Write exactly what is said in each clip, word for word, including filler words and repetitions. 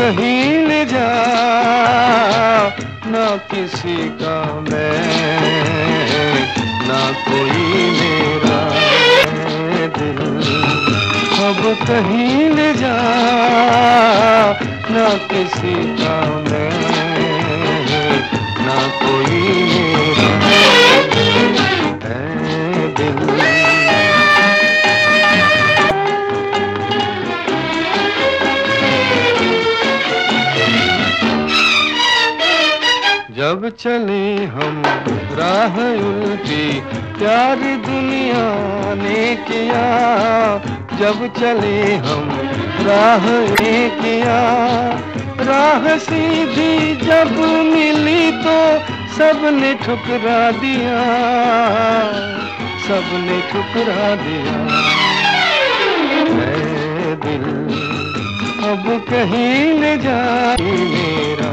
कहीं ले जा, ना किसी का मैं, ना कोई मेरा दिल। अब कहीं ले जा, ना किसी का मैं, ना कोई मेरा है दिल। जब चले हम राह उल्टी प्यार दुनिया ने किया, जब चले हम राह ने किया, राह सीधी जब मिली तो सबने ठुकरा दिया, सबने ठुकरा दिया। मैं दिल अब कहीं ले जा मेरा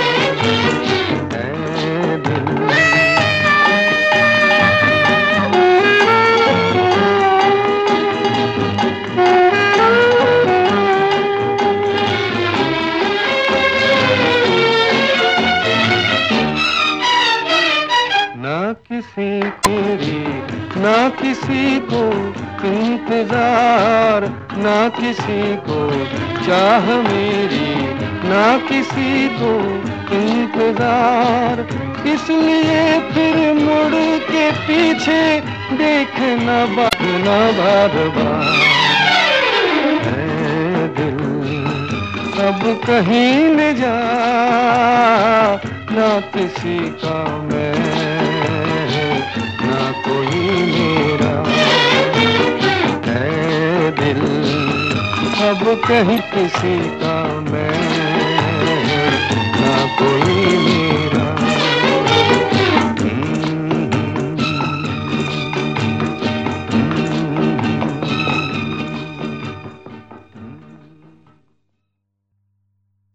किसी तेरी ना किसी को इंतजार, ना किसी को चाह मेरी, ना किसी को इंतजार। इसलिए फिर मुड़ के पीछे देखना भागना बार बार। है दिल अब कहीं ले जा, ना किसी का मैं, ना कोई मेरा है दिल। अब कहीं किसी का मैं